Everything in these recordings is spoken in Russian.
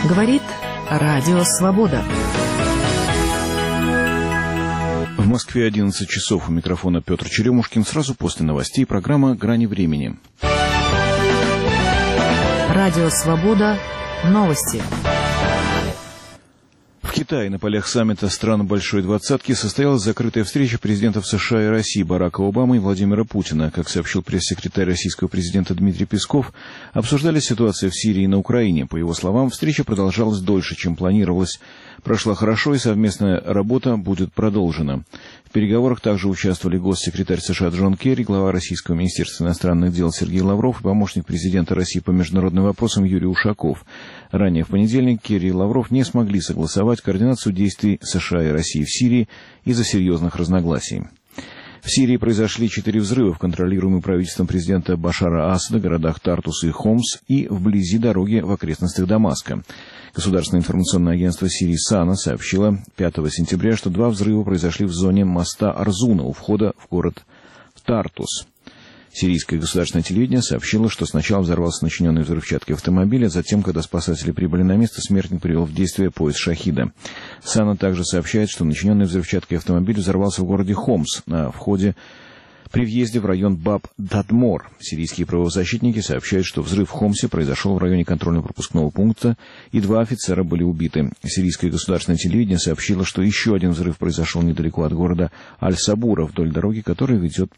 Говорит Радио Свобода. В Москве 11 часов. У микрофона Петр Черемушкин. Сразу после новостей программа «Грани времени». Радио Свобода. Новости. В Китае на полях саммита стран Большой Двадцатки состоялась закрытая встреча президентов США и России Барака Обамы и Владимира Путина. Как сообщил пресс-секретарь российского президента Дмитрий Песков, обсуждали ситуацию в Сирии и на Украине. По его словам, встреча продолжалась дольше, чем планировалось. Прошла хорошо, и совместная работа будет продолжена. В переговорах также участвовали госсекретарь США Джон Керри, глава Российского министерства иностранных дел Сергей Лавров и помощник президента России по международным вопросам Юрий Ушаков. Ранее в понедельник Керри и Лавров не смогли согласовать координацию действий США и России в Сирии из-за серьезных разногласий. В Сирии произошли 4 взрыва в контролируемой правительством президента Башара Асада городах Тартус и Хомс и вблизи дороги в окрестностях Дамаска. Государственное информационное агентство Сирии САНА сообщило 5 сентября, что 2 взрыва произошли в зоне моста Арзуна у входа в город Тартус. Сирийское государственное телевидение сообщило, что сначала взорвался начиненный взрывчаткой автомобиль, а затем, когда спасатели прибыли на место, смертник привел в действие поезд «Шахида». САНА также сообщает, что начиненный взрывчаткой автомобиль взорвался в городе Хомс при въезде в район Баб-Дадмор. Сирийские правозащитники сообщают, что взрыв в Хомсе произошел в районе контрольно-пропускного пункта, и 2 офицера были убиты. Сирийское государственное телевидение сообщило, что еще один взрыв произошел недалеко от города Аль-Сабура, вдоль дороги, которая ведет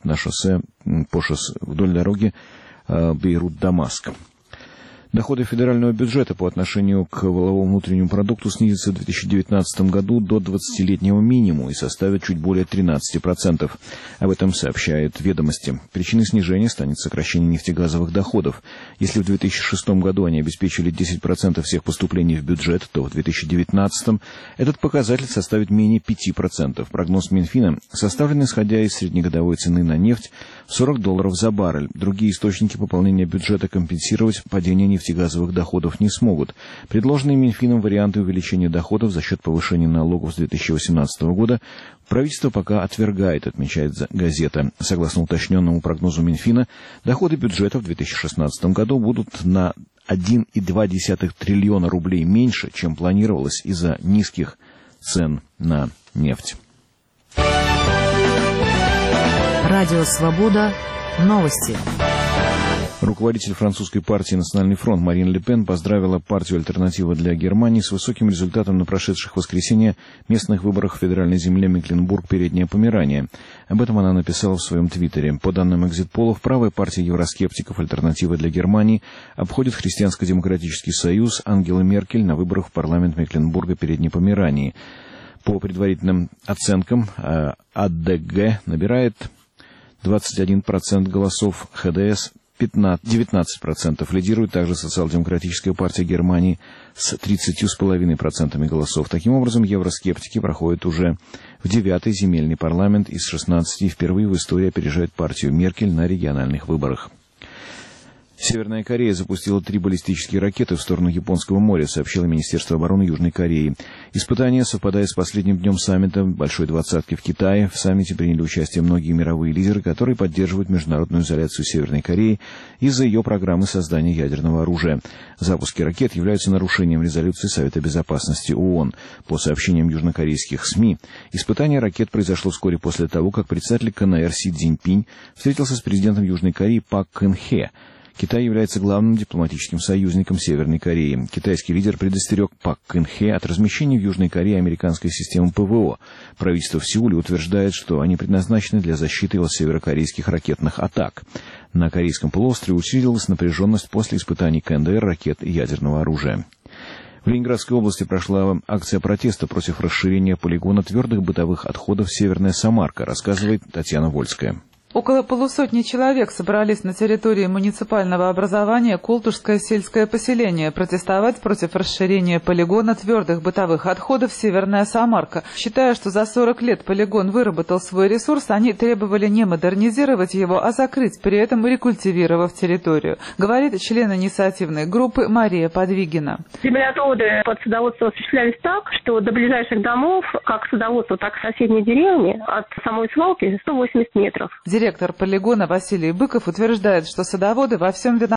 вдоль дороги Бейрут-Дамаск. Доходы федерального бюджета по отношению к валовому внутреннему продукту снизятся в 2019 году до 20-летнего минимума и составят чуть более 13%. Об этом сообщают «Ведомости». Причиной снижения станет сокращение нефтегазовых доходов. Если в 2006 году они обеспечили 10% всех поступлений в бюджет, то в 2019 этот показатель составит менее 5%. Прогноз Минфина составлен исходя из среднегодовой цены на нефть в $40 за баррель. Другие источники пополнения бюджета компенсировать падение нефтегазовых доходов не смогут. Предложенные Минфином варианты увеличения доходов за счет повышения налогов с 2018 года правительство пока отвергает, отмечает газета. Согласно уточненному прогнозу Минфина, доходы бюджета в 2016 году будут на 1,2 триллиона рублей меньше, чем планировалось из-за низких цен на нефть. Радио Свобода. Новости. Руководитель французской партии «Национальный фронт» Марин Ле Пен поздравила партию «Альтернатива для Германии» с высоким результатом на прошедших в воскресенье местных выборах в федеральной земле Мекленбург-Передняя Померания. Об этом она написала в своем твиттере. По данным экзит-полов, правая партия евроскептиков «Альтернатива для Германии» обходит Христианско-демократический союз Ангелы Меркель на выборах в парламент Мекленбурга-Передней Померании. По предварительным оценкам, АДГ набирает 21% голосов, ХДС 19%. Лидирует также Социал-демократическая партия Германии с 30,5% голосов. Таким образом, евроскептики проходят уже в 9-й земельный парламент из 16 и впервые в истории опережают партию Меркель на региональных выборах. Северная Корея запустила 3 баллистические ракеты в сторону Японского моря, сообщило Министерство обороны Южной Кореи. Испытание совпадает с последним днем саммита Большой Двадцатки в Китае. В саммите приняли участие многие мировые лидеры, которые поддерживают международную изоляцию Северной Кореи из-за ее программы создания ядерного оружия. Запуски ракет являются нарушением резолюции Совета безопасности ООН. По сообщениям южнокорейских СМИ, испытание ракет произошло вскоре после того, как председатель КНР Си Цзиньпинь встретился с президентом Южной Кореи Пак Кын Хе. Китай является главным дипломатическим союзником Северной Кореи. Китайский лидер предостерег Пак Кын Хе от размещения в Южной Корее американской системы ПВО. Правительство в Сеуле утверждает, что они предназначены для защиты от северокорейских ракетных атак. На Корейском полуострове усилилась напряженность после испытаний КНДР ракет и ядерного оружия. В Ленинградской области прошла акция протеста против расширения полигона твердых бытовых отходов «Северная Самарка», рассказывает Татьяна Вольская. Около полусотни человек собрались на территории муниципального образования Колтушское сельское поселение протестовать против расширения полигона твердых бытовых отходов «Северная Самарка». Считая, что за 40 лет полигон выработал свой ресурс, они требовали не модернизировать его, а закрыть, при этом рекультивировав территорию, говорит член инициативной группы Мария Подвигина. Землеотводы под садоводство осуществлялись так, что до ближайших домов, как садоводство, так и соседней деревни, от самой свалки 180 метров. Директор полигона Василий Быков утверждает, что садоводы во всем виноваты.